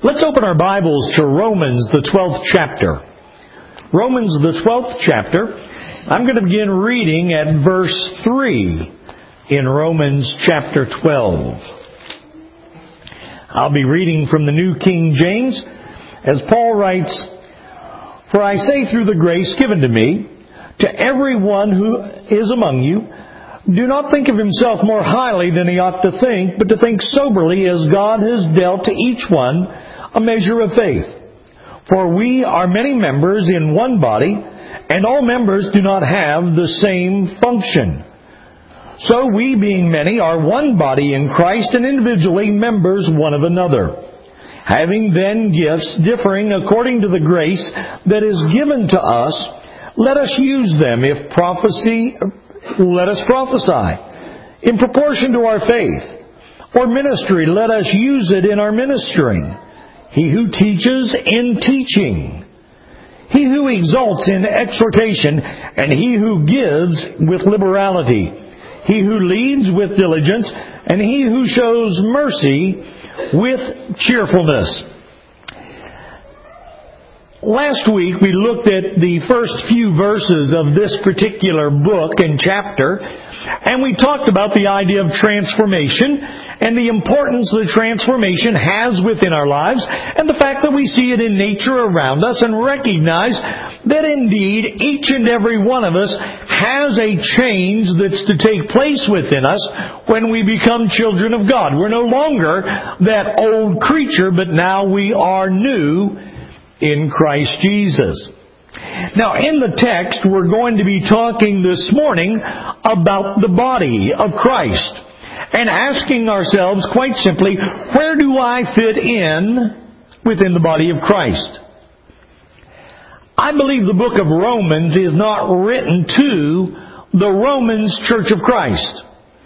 Let's open our Bibles to Romans, the 12th chapter. Romans, the 12th chapter. I'm going to begin reading at verse 3 in Romans chapter 12. I'll be reading from the New King James, as Paul writes, "For I say through the grace given to me, to everyone who is among you, do not think of himself more highly than he ought to think, but to think soberly as God has dealt to each one a measure of faith. For we are many members in one body, and all members do not have the same function. So we, being many, are one body in Christ, and individually members one of another. Having then gifts differing according to the grace that is given to us, let us use them. If prophecy, let us prophesy in proportion to our faith. Or ministry, let us use it in our ministering. He who teaches, in teaching. He who exalts, in exhortation. And he who gives, with liberality. He who leads, with diligence. And he who shows mercy, with cheerfulness." Last week we looked at the first few verses of this particular book and chapter, and we talked about the idea of transformation and the importance that transformation has within our lives, and the fact that we see it in nature around us and recognize that indeed each and every one of us has a change that's to take place within us when we become children of God. We're no longer that old creature, but now we are new in Christ Jesus. Now, in the text, we're going to be talking this morning about the body of Christ and asking ourselves quite simply, where do I fit in within the body of Christ? I believe the book of Romans is not written to the Romans Church of Christ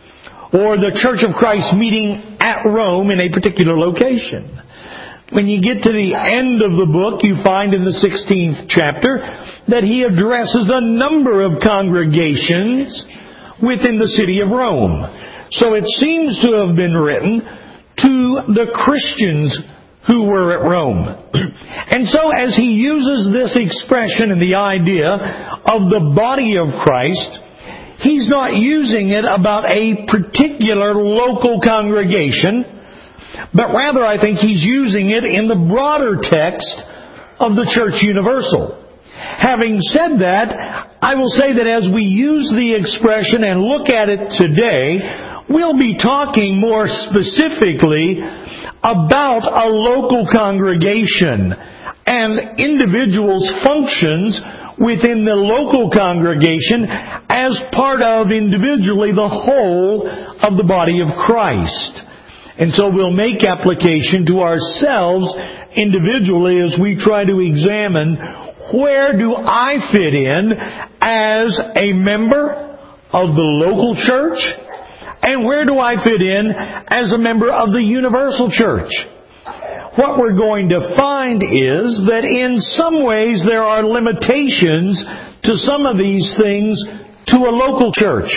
or the Church of Christ meeting at Rome in a particular location. When you get to the end of the book, you find in the 16th chapter that he addresses a number of congregations within the city of Rome. So it seems to have been written to the Christians who were at Rome. And so as he uses this expression and the idea of the body of Christ, he's not using it about a particular local congregation, but rather I think he's using it in the broader text of the church universal. Having said that, I will say that as we use the expression and look at it today, we'll be talking more specifically about a local congregation and individuals' functions within the local congregation as part of individually the whole of the body of Christ. And so we'll make application to ourselves individually as we try to examine, where do I fit in as a member of the local church? And where do I fit in as a member of the universal church? What we're going to find is that in some ways there are limitations to some of these things to a local church.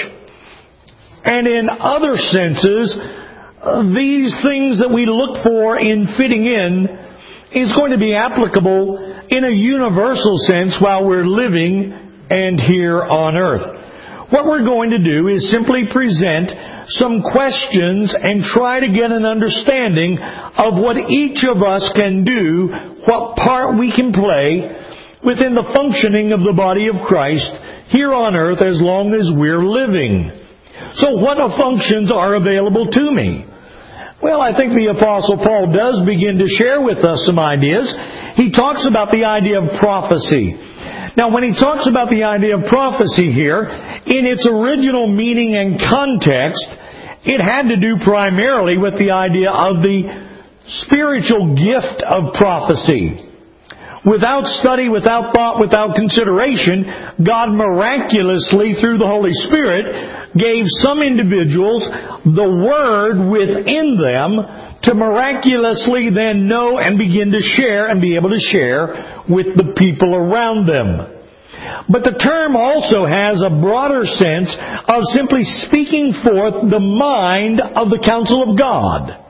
And in other senses, these things that we look for in fitting in is going to be applicable in a universal sense while we're living and here on earth. What we're going to do is simply present some questions and try to get an understanding of what each of us can do, what part we can play within the functioning of the body of Christ here on earth as long as we're living. So what functions are available to me? Well, I think the Apostle Paul does begin to share with us some ideas. He talks about the idea of prophecy. Now, when he talks about the idea of prophecy here, in its original meaning and context, it had to do primarily with the idea of the spiritual gift of prophecy. Without study, without thought, without consideration, God miraculously, through the Holy Spirit, gave some individuals the Word within them to miraculously then know and begin to share and be able to share with the people around them. But the term also has a broader sense of simply speaking forth the mind of the counsel of God.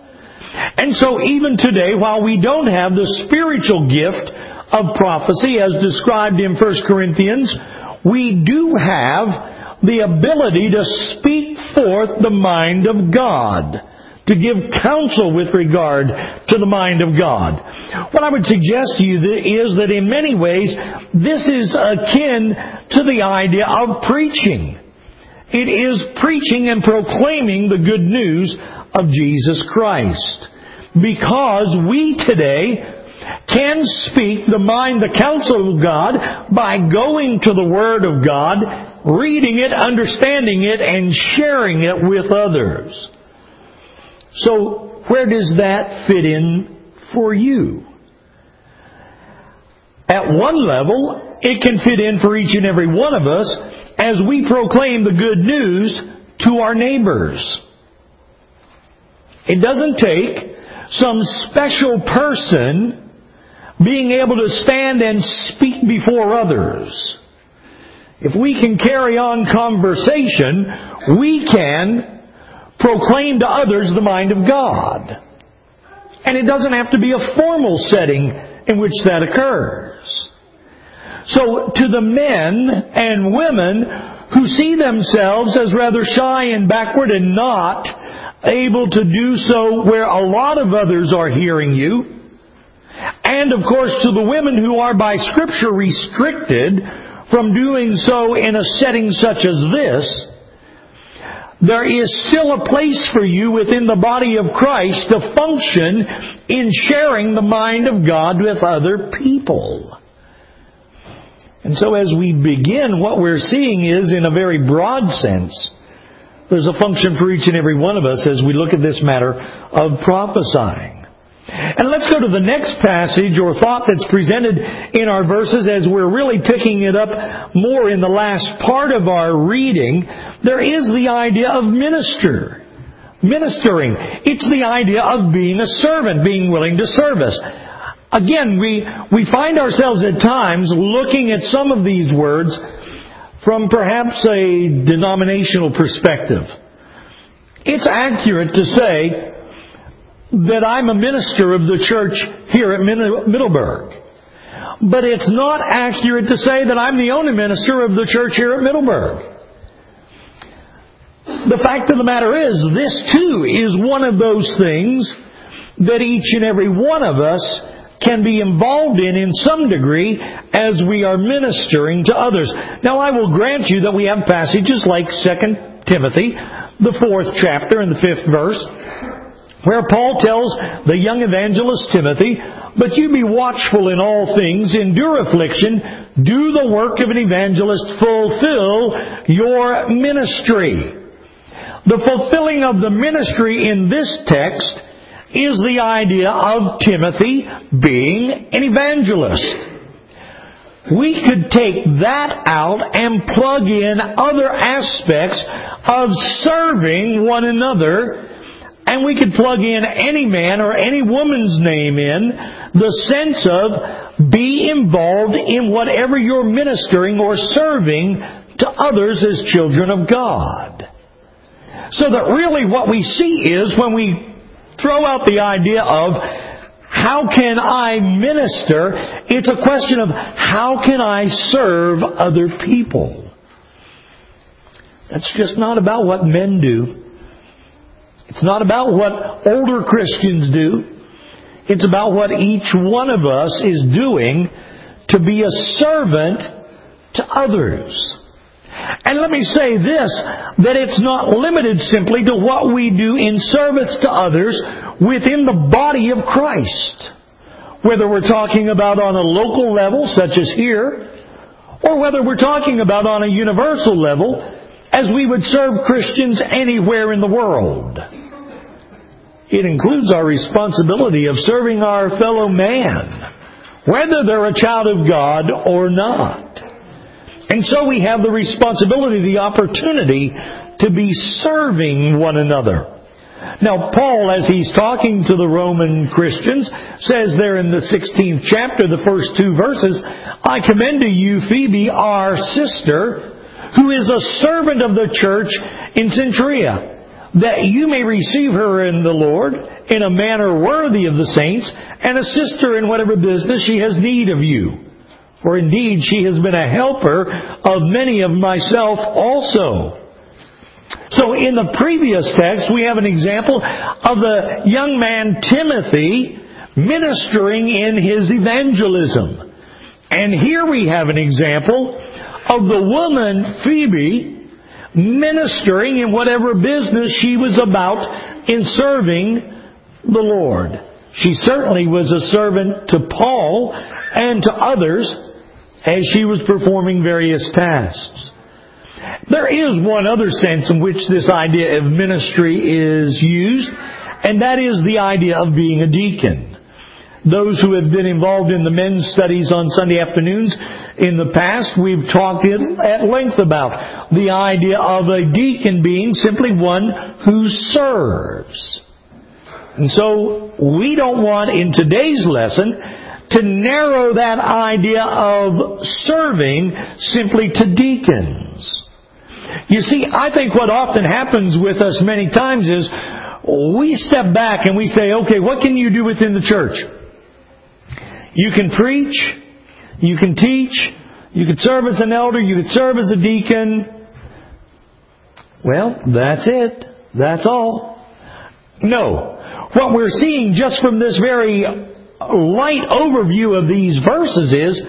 And so even today, while we don't have the spiritual gift of prophecy as described in 1 Corinthians, we do have the ability to speak forth the mind of God, to give counsel with regard to the mind of God. What I would suggest to you is that in many ways, this is akin to the idea of preaching. It is preaching and proclaiming the good news of Jesus Christ. Because we today can speak the mind, the counsel of God by going to the Word of God, reading it, understanding it, and sharing it with others. So, where does that fit in for you? At one level, it can fit in for each and every one of us as we proclaim the good news to our neighbors. It doesn't take some special person being able to stand and speak before others. If we can carry on conversation, we can proclaim to others the mind of God. And it doesn't have to be a formal setting in which that occurs. So to the men and women who see themselves as rather shy and backward and not able to do so where a lot of others are hearing you, and of course to the women who are by Scripture restricted from doing so in a setting such as this, there is still a place for you within the body of Christ to function in sharing the mind of God with other people. And so as we begin, what we're seeing is, in a very broad sense, there's a function for each and every one of us as we look at this matter of prophesying. And let's go to the next passage or thought that's presented in our verses as we're really picking it up more in the last part of our reading. There is the idea of ministering. It's the idea of being a servant, being willing to service. Again, we find ourselves at times looking at some of these words from perhaps a denominational perspective. It's accurate to say that I'm a minister of the church here at Middleburg. But it's not accurate to say that I'm the only minister of the church here at Middleburg. The fact of the matter is, this too is one of those things that each and every one of us can be involved in some degree as we are ministering to others. Now, I will grant you that we have passages like 2 Timothy, the 4th chapter and the 5th verse, where Paul tells the young evangelist Timothy, "But you be watchful in all things, endure affliction, do the work of an evangelist, fulfill your ministry." The fulfilling of the ministry in this text is the idea of Timothy being an evangelist. We could take that out and plug in other aspects of serving one another, and we could plug in any man or any woman's name in the sense of be involved in whatever you're ministering or serving to others as children of God. So that really what we see is when we throw out the idea of how can I minister, it's a question of how can I serve other people. That's just not about what men do. It's not about what older Christians do. It's about what each one of us is doing to be a servant to others. And let me say this, that it's not limited simply to what we do in service to others within the body of Christ. Whether we're talking about on a local level, such as here, or whether we're talking about on a universal level, as we would serve Christians anywhere in the world. It includes our responsibility of serving our fellow man, whether they're a child of God or not. And so we have the responsibility, the opportunity to be serving one another. Now, Paul, as he's talking to the Roman Christians, says there in the 16th chapter, the first 2 verses, "I commend to you Phoebe, our sister, who is a servant of the church in Cenchrea, that you may receive her in the Lord, in a manner worthy of the saints, and assist her in whatever business she has need of you. For indeed she has been a helper of many of myself also. So in the previous text, we have an example of the young man Timothy ministering in his evangelism. And here we have an example of the woman Phoebe ministering in whatever business she was about in serving the Lord. She certainly was a servant to Paul and to others as she was performing various tasks. There is one other sense in which this idea of ministry is used, and that is the idea of being a deacon. Those who have been involved in the men's studies on Sunday afternoons in the past, we've talked at length about the idea of a deacon being simply one who serves. And so we don't want in today's lesson to narrow that idea of serving simply to deacons. You see, I think what often happens with us many times is we step back and we say, okay, what can you do within the church? You can preach, you can teach, you can serve as an elder, you can serve as a deacon. Well, that's it. That's all. No. What we're seeing just from this very light overview of these verses is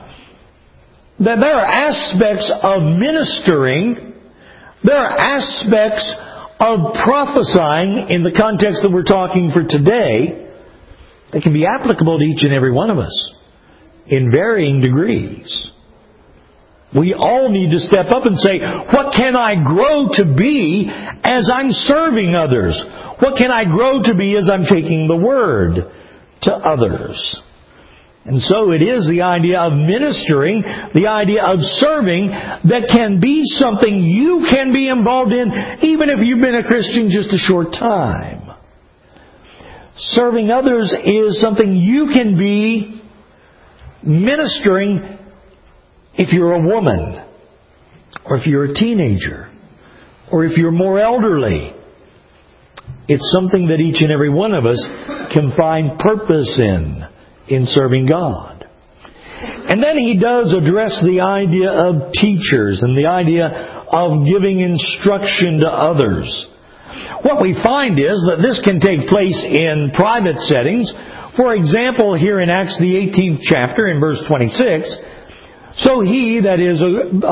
that there are aspects of ministering, there are aspects of prophesying in the context that we're talking for today that can be applicable to each and every one of us in varying degrees. We all need to step up and say, what can I grow to be as I'm serving others? What can I grow to be as I'm taking the Word to others? And so it is the idea of ministering, the idea of serving, that can be something you can be involved in even if you've been a Christian just a short time. Serving others is something you can be ministering if you're a woman, or if you're a teenager, or if you're more elderly. It's something that each and every one of us can find purpose in serving God. And then he does address the idea of teachers and the idea of giving instruction to others. What we find is that this can take place in private settings. For example, here in Acts the 18th chapter, in verse 26, so he, that is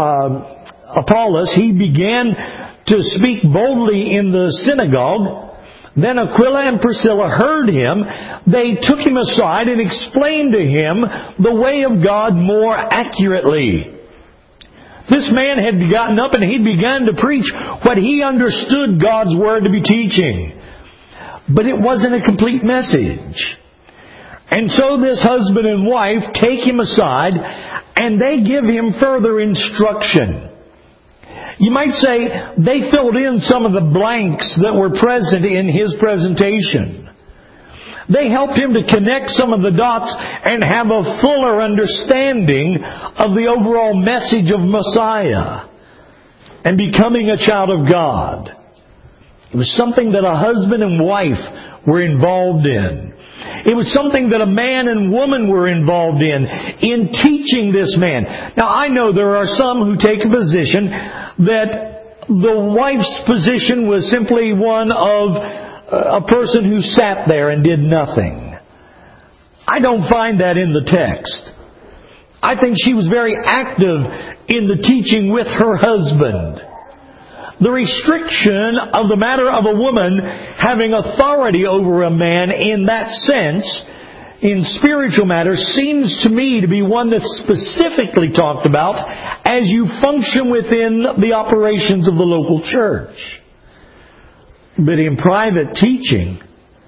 Apollos, he began to speak boldly in the synagogue. Then Aquila and Priscilla heard him. They took him aside and explained to him the way of God more accurately. This man had gotten up and he'd begun to preach what he understood God's Word to be teaching. But it wasn't a complete message. And so this husband and wife take him aside and they give him further instruction. You might say they filled in some of the blanks that were present in his presentation. They helped him to connect some of the dots and have a fuller understanding of the overall message of Messiah and becoming a child of God. It was something that a husband and wife were involved in. It was something that a man and woman were involved in teaching this man. Now, I know there are some who take a position that the wife's position was simply one of a person who sat there and did nothing. I don't find that in the text. I think she was very active in the teaching with her husband. The restriction of the matter of a woman having authority over a man in that sense, in spiritual matters, seems to me to be one that's specifically talked about as you function within the operations of the local church. But in private teaching,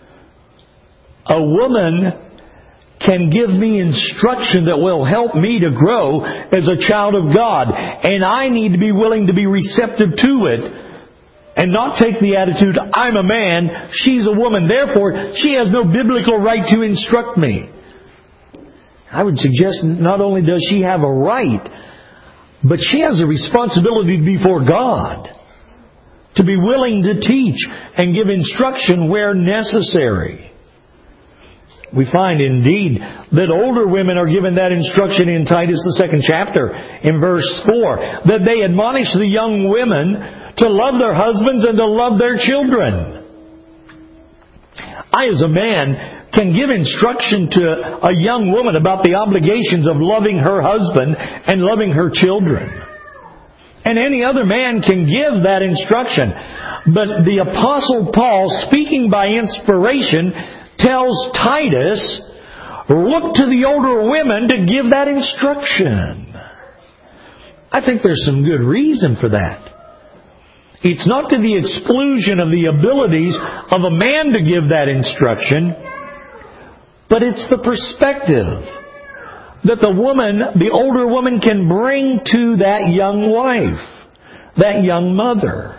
a woman can give me instruction that will help me to grow as a child of God. And I need to be willing to be receptive to it and not take the attitude, I'm a man, she's a woman, therefore she has no biblical right to instruct me. I would suggest not only does she have a right, but she has a responsibility before God to be willing to teach and give instruction where necessary. We find indeed that older women are given that instruction in Titus, the 2nd chapter, in verse 4, that they admonish the young women to love their husbands and to love their children. I, as a man, can give instruction to a young woman about the obligations of loving her husband and loving her children. And any other man can give that instruction. But the Apostle Paul, speaking by inspiration, tells Titus, look to the older women to give that instruction. I think there's some good reason for that. It's not to the exclusion of the abilities of a man to give that instruction, but it's the perspective that the woman, the older woman, can bring to that young wife, that young mother.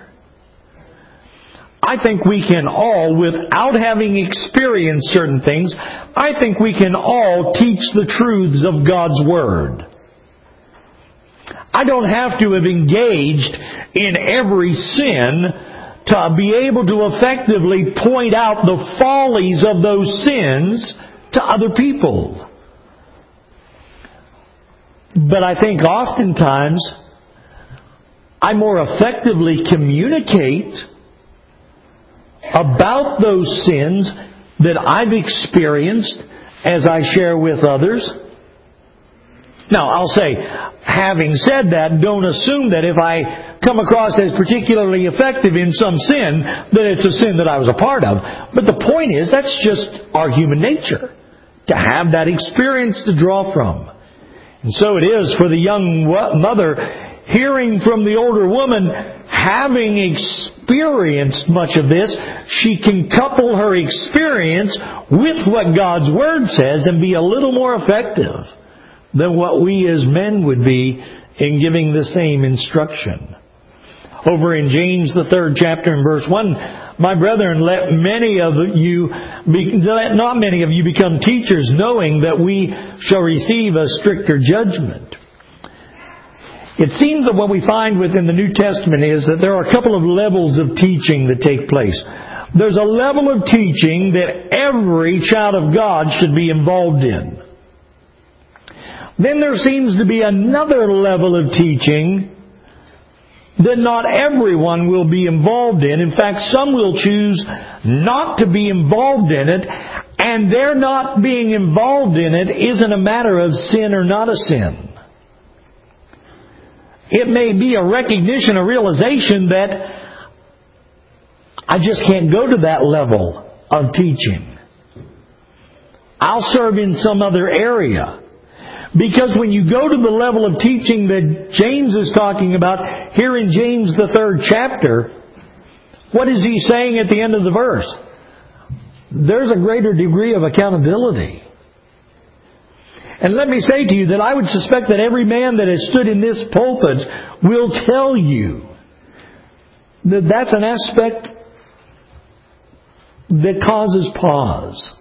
I think we can all, without having experienced certain things, I think we can all teach the truths of God's Word. I don't have to have engaged in every sin to be able to effectively point out the follies of those sins to other people. But I think oftentimes I more effectively communicate about those sins that I've experienced as I share with others. Now, I'll say, having said that, don't assume that if I come across as particularly effective in some sin, that it's a sin that I was a part of. But the point is, that's just our human nature, to have that experience to draw from. And so it is for the young mother, hearing from the older woman, having experienced much of this, she can couple her experience with what God's Word says and be a little more effective than what we as men would be in giving the same instruction. Over in James, the 3rd chapter and verse 1, my brethren, let not many of you become teachers, knowing that we shall receive a stricter judgment. It seems that what we find within the New Testament is that there are a couple of levels of teaching that take place. There's a level of teaching that every child of God should be involved in. Then there seems to be another level of teaching that not everyone will be involved in. In fact, some will choose not to be involved in it, and their not being involved in it isn't a matter of sin or not a sin. It may be a recognition, a realization that I just can't go to that level of teaching. I'll serve in some other area. Because when you go to the level of teaching that James is talking about here in James the 3rd chapter, what is he saying at the end of the verse? There's a greater degree of accountability. And let me say to you that I would suspect that every man that has stood in this pulpit will tell you that that's an aspect that causes pause.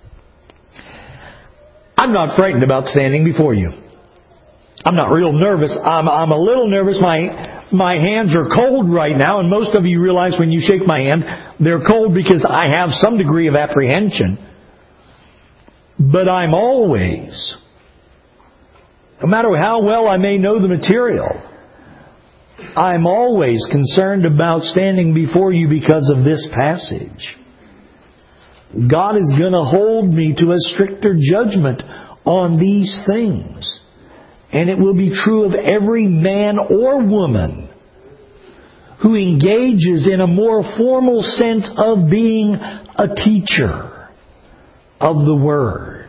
I'm not frightened about standing before you. I'm not real nervous. I'm a little nervous. My hands are cold right now, and most of you realize when you shake my hand, they're cold because I have some degree of apprehension. But I'm always, no matter how well I may know the material, I'm always concerned about standing before you because of this passage. God is going to hold me to a stricter judgment on these things. And it will be true of every man or woman who engages in a more formal sense of being a teacher of the Word.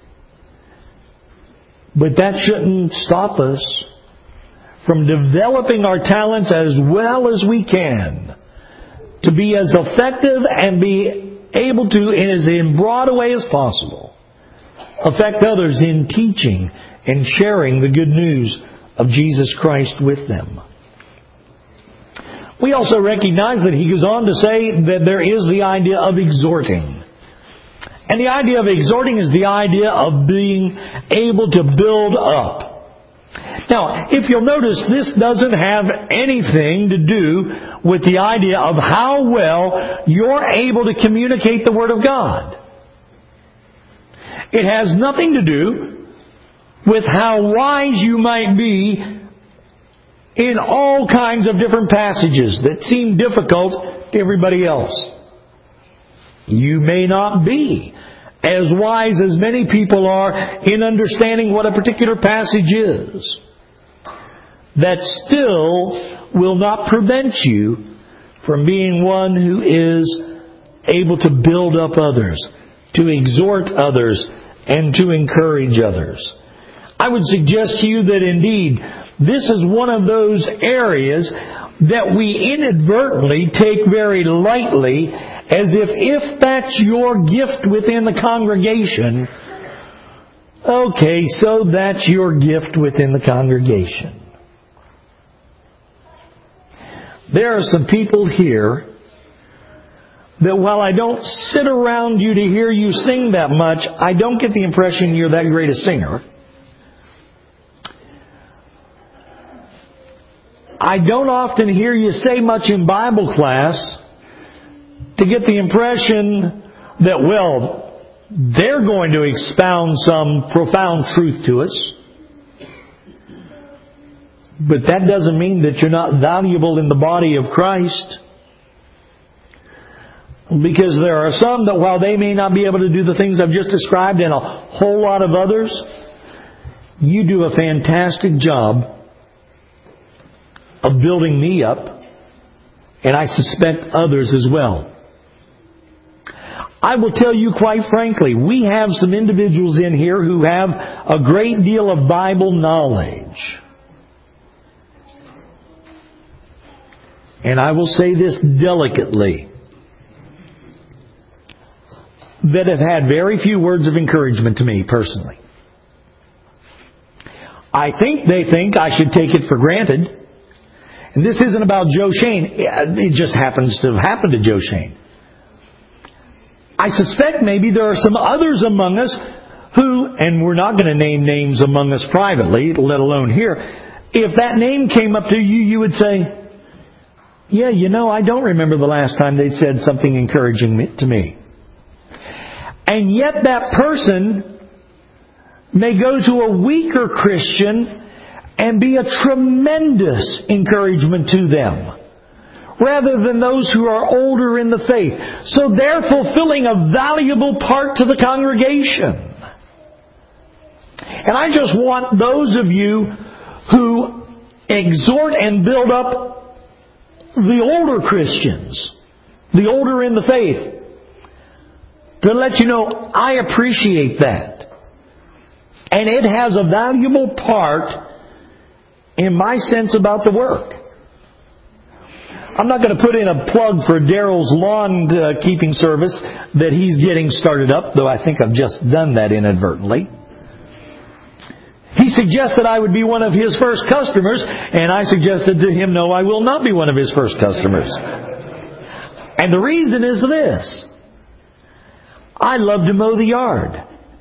But that shouldn't stop us from developing our talents as well as we can to be as effective and be able to, in as broad a way as possible, affect others in teaching and sharing the good news of Jesus Christ with them. We also recognize that he goes on to say that there is the idea of exhorting. And the idea of exhorting is the idea of being able to build up. Now, if you'll notice, this doesn't have anything to do with the idea of how well you're able to communicate the Word of God. It has nothing to do with how wise you might be in all kinds of different passages that seem difficult to everybody else. You may not be as wise as many people are in understanding what a particular passage is. That still will not prevent you from being one who is able to build up others, to exhort others, and to encourage others. I would suggest to you that indeed this is one of those areas that we inadvertently take very lightly, as if that's your gift within the congregation, okay, so that's your gift within the congregation. There are some people here that while I don't sit around you to hear you sing that much, I don't get the impression you're that great a singer. I don't often hear you say much in Bible class to get the impression that, well, they're going to expound some profound truth to us. But that doesn't mean that you're not valuable in the body of Christ. Because there are some that while they may not be able to do the things I've just described, and a whole lot of others, you do a fantastic job of building me up, and I suspect others as well. I will tell you quite frankly, we have some individuals in here who have a great deal of Bible knowledge. And I will say this delicately, that have had very few words of encouragement to me personally. I think they think I should take it for granted. And this isn't about Joe Shane. It just happens to have happened to Joe Shane. I suspect maybe there are some others among us who, and we're not going to name names among us privately, let alone here, if that name came up to you, you would say, yeah, I don't remember the last time they'd said something encouraging to me. And yet that person may go to a weaker Christian and be a tremendous encouragement to them, rather than those who are older in the faith. So they're fulfilling a valuable part to the congregation. And I just want those of you who exhort and build up the older Christians, the older in the faith, to let you know I appreciate that. And it has a valuable part in my sense about the work. I'm not going to put in a plug for Daryl's lawn keeping service that he's getting started up, though I think I've just done that inadvertently. He suggested I would be one of his first customers, and I suggested to him, no, I will not be one of his first customers. And the reason is this. I love to mow the yard.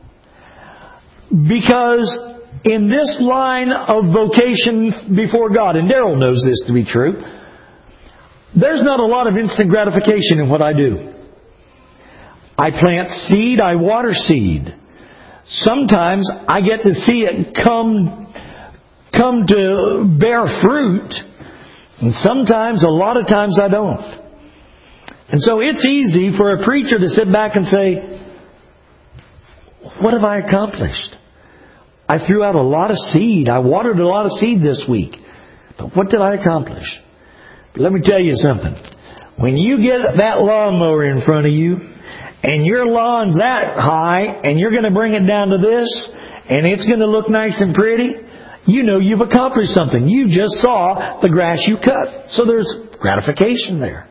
Because in this line of vocation before God, and Daryl knows this to be true, there's not a lot of instant gratification in what I do. I plant seed, I water seed. Sometimes I get to see it come to bear fruit, and sometimes, a lot of times, I don't. And so it's easy for a preacher to sit back and say, what have I accomplished? I threw out a lot of seed. I watered a lot of seed this week. But what did I accomplish? But let me tell you something. When you get that lawnmower in front of you, and your lawn's that high, and you're going to bring it down to this, and it's going to look nice and pretty, you know you've accomplished something. You just saw the grass you cut. So there's gratification there.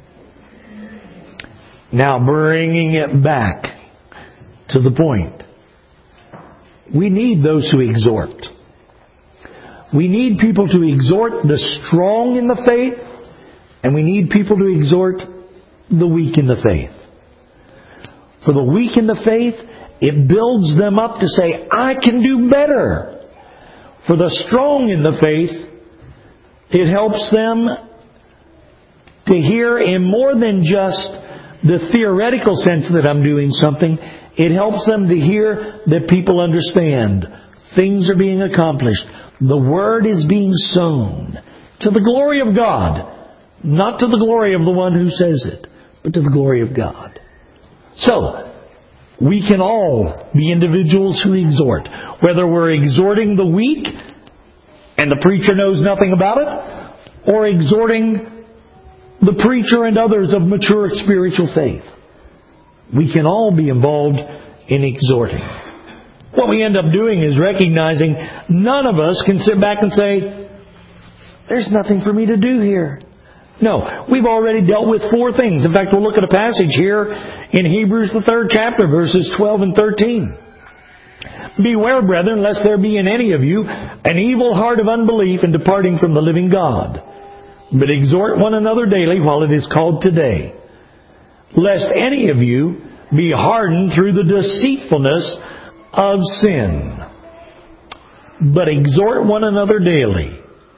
Now, bringing it back to the point. We need those who exhort. We need people to exhort the strong in the faith, and we need people to exhort the weak in the faith. For the weak in the faith, it builds them up to say, I can do better. For the strong in the faith, it helps them to hear in more than just the theoretical sense that I'm doing something. It helps them to hear that people understand. Things are being accomplished. The Word is being sown to the glory of God. Not to the glory of the one who says it, but to the glory of God. So, we can all be individuals who exhort. Whether we're exhorting the weak, and the preacher knows nothing about it, or exhorting the preacher and others of mature spiritual faith. We can all be involved in exhorting. What we end up doing is recognizing none of us can sit back and say, there's nothing for me to do here. No, we've already dealt with 4 things. In fact, we'll look at a passage here in Hebrews, the 3rd chapter, verses 12 and 13. Beware, brethren, lest there be in any of you an evil heart of unbelief in departing from the living God. But exhort one another daily while it is called today, lest any of you be hardened through the deceitfulness of sin. But exhort one another daily.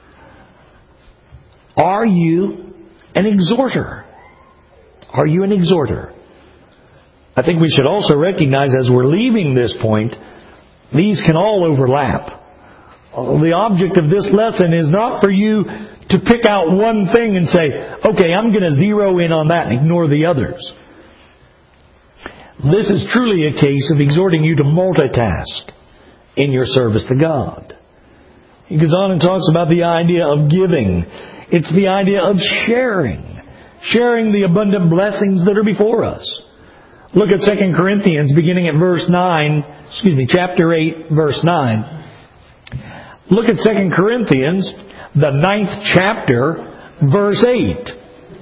Are you an exhorter? Are you an exhorter? I think we should also recognize as we're leaving this point, these can all overlap. The object of this lesson is not for you to pick out one thing and say, okay, I'm going to zero in on that and ignore the others. This is truly a case of exhorting you to multitask in your service to God. He goes on and talks about the idea of giving. It's the idea of sharing the abundant blessings that are before us. Look at 2 Corinthians beginning at chapter 8, verse 9. Look at 2 Corinthians, the 9th chapter, verse 8.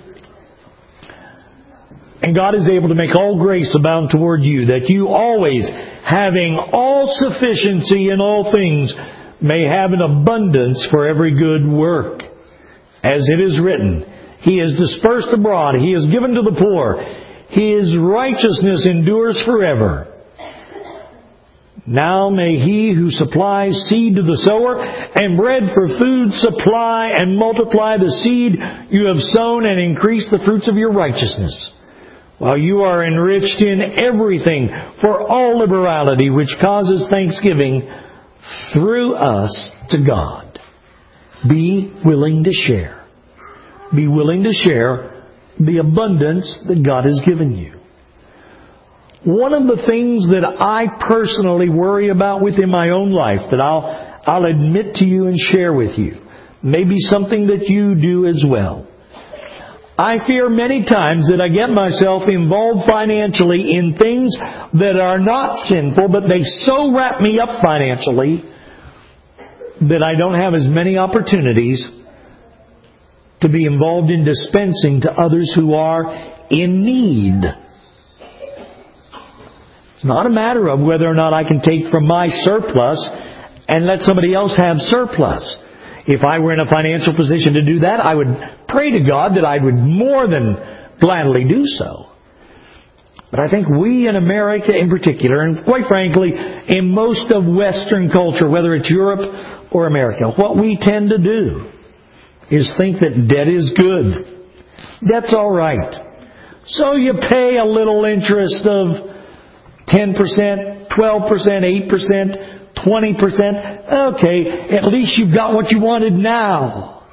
And God is able to make all grace abound toward you, that you always, having all sufficiency in all things, may have an abundance for every good work. As it is written, He is dispersed abroad, He is given to the poor, His righteousness endures forever. Now may He who supplies seed to the sower and bread for food supply and multiply the seed you have sown and increase the fruits of your righteousness, while you are enriched in everything for all liberality, which causes thanksgiving through us to God. Be willing to share. Be willing to share the abundance that God has given you. One of the things that I personally worry about within my own life that I'll admit to you and share with you, maybe something that you do as well. I fear many times that I get myself involved financially in things that are not sinful, but they so wrap me up financially that I don't have as many opportunities to be involved in dispensing to others who are in need. It's not a matter of whether or not I can take from my surplus and let somebody else have surplus. If I were in a financial position to do that, I would pray to God that I would more than gladly do so. But I think we in America in particular, and quite frankly, in most of Western culture, whether it's Europe or America, what we tend to do is think that debt is good. Debt's all right. So you pay a little interest of 10%, 12%, 8%, 20%. Okay, at least you've got what you wanted now.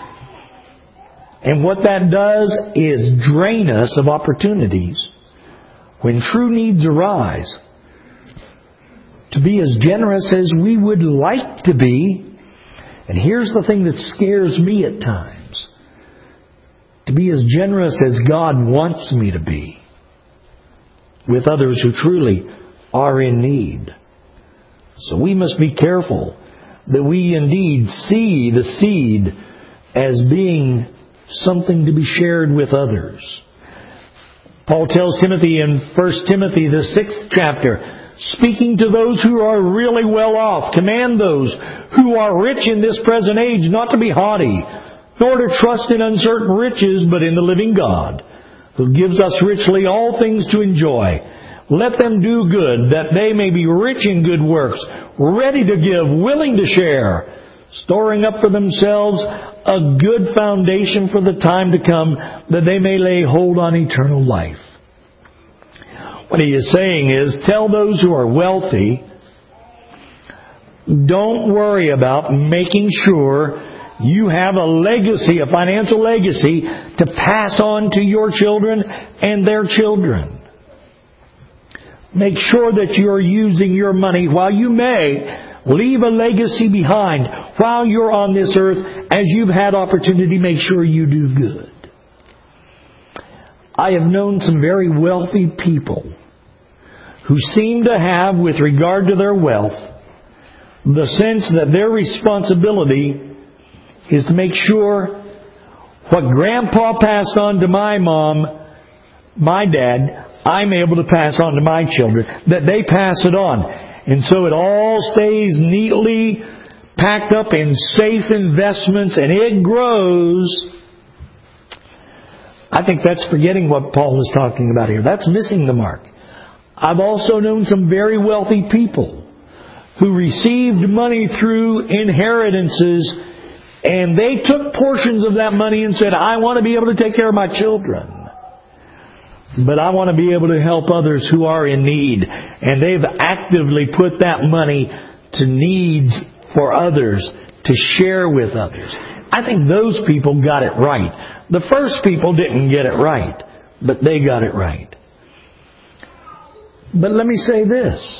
And what that does is drain us of opportunities when true needs arise to be as generous as we would like to be. And here's the thing that scares me at times. To be as generous as God wants me to be with others who truly are in need. So we must be careful that we indeed see the seed as being something to be shared with others. Paul tells Timothy in 1 Timothy, the 6th chapter, speaking to those who are really well off, command those who are rich in this present age not to be haughty, nor to trust in uncertain riches, but in the living God, who gives us richly all things to enjoy. Let them do good, that they may be rich in good works, ready to give, willing to share, storing up for themselves a good foundation for the time to come, that they may lay hold on eternal life. What he is saying is, tell those who are wealthy, don't worry about making sure you have a legacy, a financial legacy, to pass on to your children and their children. Make sure that you're using your money while you may. Leave a legacy behind while you're on this earth. As you've had opportunity, make sure you do good. I have known some very wealthy people who seem to have, with regard to their wealth, the sense that their responsibility is to make sure what Grandpa passed on to my mom, my dad, I'm able to pass on to my children, that they pass it on. And so it all stays neatly packed up in safe investments, and it grows. I think that's forgetting what Paul is talking about here. That's missing the mark. I've also known some very wealthy people who received money through inheritances, and they took portions of that money and said, I want to be able to take care of my children, but I want to be able to help others who are in need. And they've actively put that money to needs for others, to share with others. I think those people got it right. The first people didn't get it right, but they got it right. But let me say this.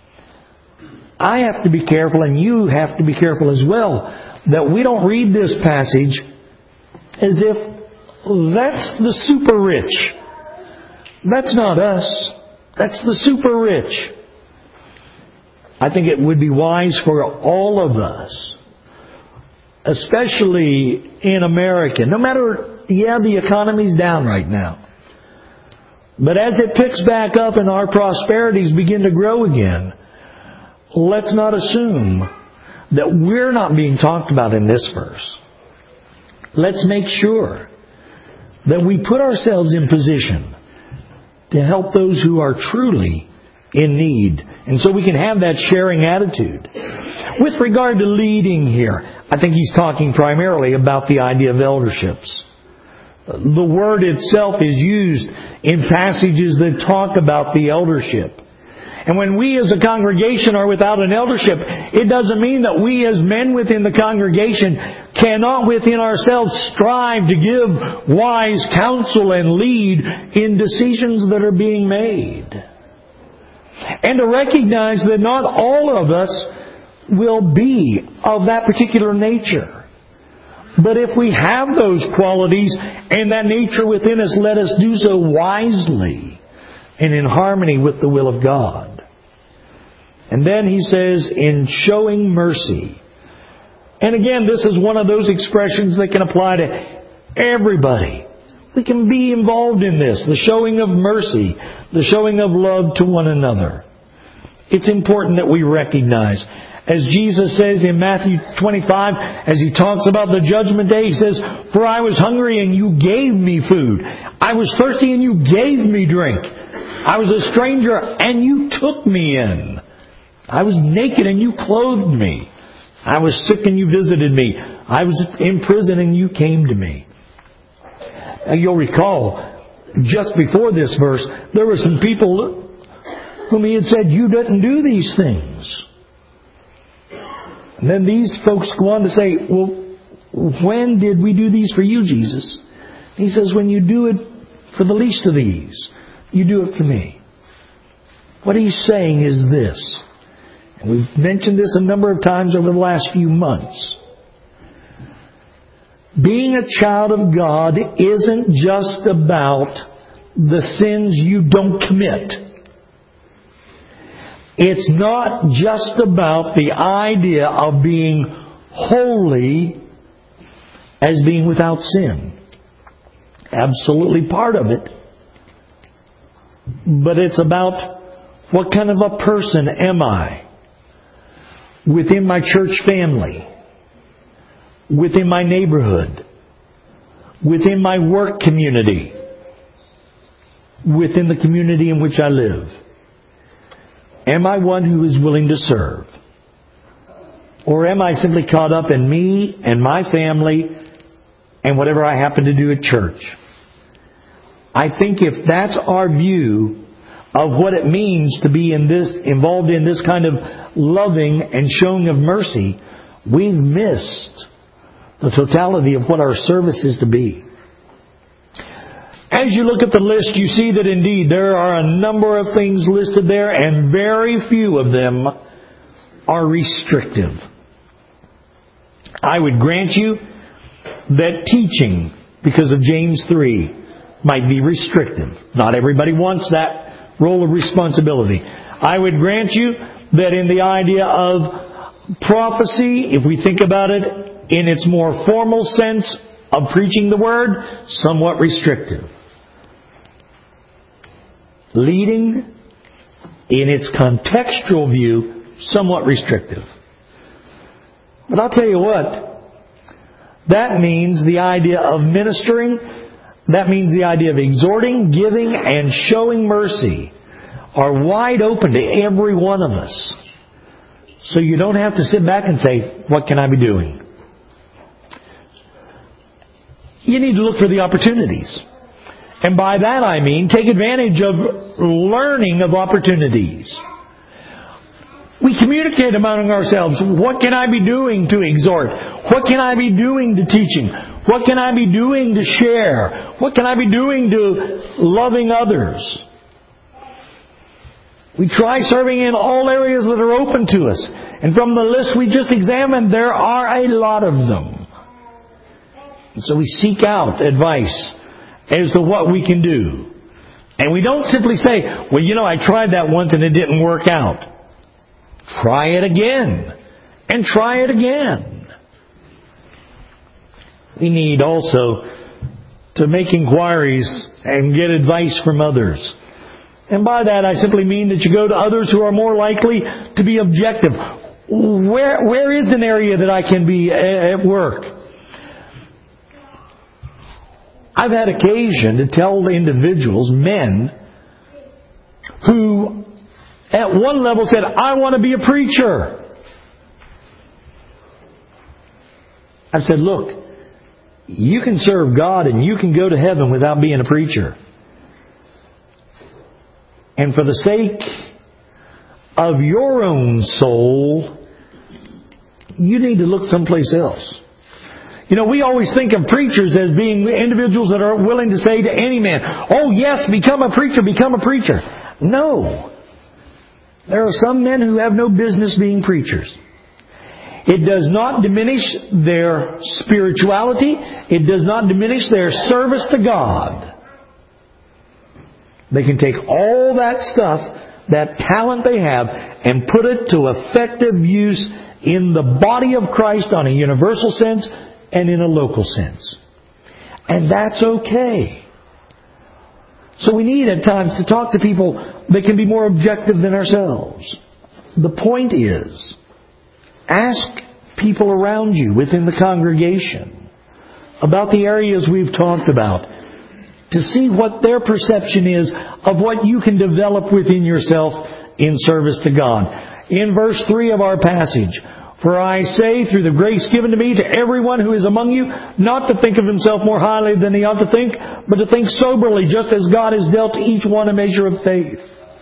I have to be careful, and you have to be careful as well, that we don't read this passage as if that's the super rich. That's not us. That's the super rich. I think it would be wise for all of us, especially in America, no matter, the economy's down right now, but as it picks back up and our prosperities begin to grow again, let's not assume that we're not being talked about in this verse. Let's make sure that we put ourselves in position to help those who are truly in need. And so we can have that sharing attitude. With regard to leading here, I think he's talking primarily about the idea of elderships. The word itself is used in passages that talk about the eldership. And when we as a congregation are without an eldership, it doesn't mean that we as men within the congregation cannot within ourselves strive to give wise counsel and lead in decisions that are being made. And to recognize that not all of us will be of that particular nature. But if we have those qualities and that nature within us, let us do so wisely and in harmony with the will of God. And then he says, in showing mercy. And again, this is one of those expressions that can apply to everybody. We can be involved in this, the showing of mercy, the showing of love to one another. It's important that we recognize. As Jesus says in Matthew 25, as He talks about the judgment day, He says, for I was hungry and you gave me food. I was thirsty and you gave me drink. I was a stranger and you took me in. I was naked and you clothed me. I was sick and you visited me. I was in prison and you came to me. Now you'll recall, just before this verse, there were some people whom He had said, you didn't do these things. And then these folks go on to say, well, when did we do these for you, Jesus? He says, when you do it for the least of these, you do it for me. What He's saying is this, and we've mentioned this a number of times over the last few months. Being a child of God isn't just about the sins you don't commit. It's not just about the idea of being holy as being without sin. Absolutely part of it. But it's about what kind of a person am I within my church family, within my neighborhood, within my work community, within the community in which I live. Am I one who is willing to serve? Or am I simply caught up in me and my family and whatever I happen to do at church? I think if that's our view of what it means to be involved in this kind of loving and showing of mercy, we've missed the totality of what our service is to be. As you look at the list, you see that indeed there are a number of things listed there, and very few of them are restrictive. I would grant you that teaching, because of James 3, might be restrictive. Not everybody wants that role of responsibility. I would grant you that in the idea of prophecy, if we think about it in its more formal sense of preaching the Word, somewhat restrictive. Leading, in its contextual view, somewhat restrictive. But I'll tell you what, that means the idea of ministering, that means the idea of exhorting, giving, and showing mercy are wide open to every one of us. So you don't have to sit back and say, what can I be doing? You need to look for the opportunities. And by that I mean, take advantage of learning of opportunities. We communicate among ourselves. What can I be doing to exhort? What can I be doing to teaching? What can I be doing to share? What can I be doing to loving others? We try serving in all areas that are open to us. And from the list we just examined, there are a lot of them. And so we seek out advice as to what we can do. And we don't simply say, well, I tried that once and it didn't work out. Try it again. And try it again. We need also to make inquiries and get advice from others. And by that I simply mean that you go to others who are more likely to be objective. Where is an area that I can be at work? I've had occasion to tell individuals, men, who at one level said, I want to be a preacher. I said, look, you can serve God and you can go to heaven without being a preacher. And for the sake of your own soul, you need to look someplace else. We always think of preachers as being individuals that are willing to say to any man, oh yes, become a preacher, become a preacher. No. There are some men who have no business being preachers. It does not diminish their spirituality. It does not diminish their service to God. They can take all that stuff, that talent they have, and put it to effective use in the body of Christ on a universal sense and in a local sense. And that's okay. So we need at times to talk to people that can be more objective than ourselves. The point is, ask people around you within the congregation about the areas we've talked about to see what their perception is of what you can develop within yourself in service to God. In verse 3 of our passage, for I say, through the grace given to me, to everyone who is among you, not to think of himself more highly than he ought to think, but to think soberly, just as God has dealt to each one a measure of faith.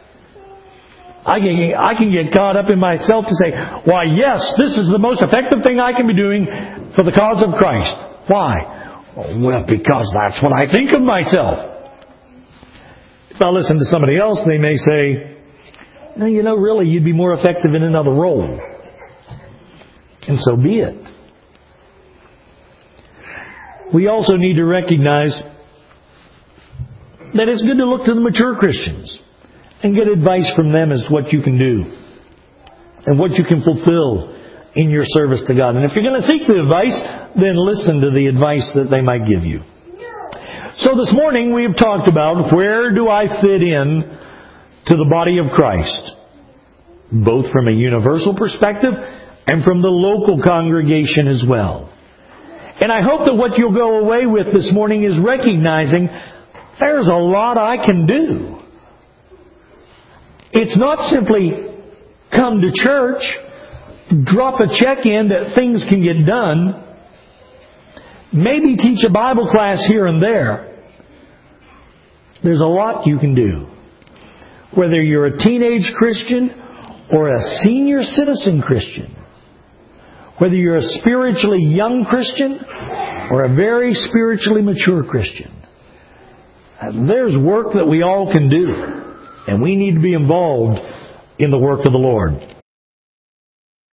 I can get caught up in myself to say, why, yes, this is the most effective thing I can be doing for the cause of Christ. Why? Well, because that's what I think of myself. If I listen to somebody else, they may say, no, really, you'd be more effective in another role. And so be it. We also need to recognize that it's good to look to the mature Christians and get advice from them as to what you can do and what you can fulfill in your service to God. And if you're going to seek the advice, then listen to the advice that they might give you. So this morning we have talked about where do I fit in to the body of Christ, both from a universal perspective and from the local congregation as well. And I hope that what you'll go away with this morning is recognizing there's a lot I can do. It's not simply come to church, drop a check in that things can get done, maybe teach a Bible class here and there. There's a lot you can do. Whether you're a teenage Christian or a senior citizen Christian, whether you're a spiritually young Christian or a very spiritually mature Christian, there's work that we all can do. And we need to be involved in the work of the Lord.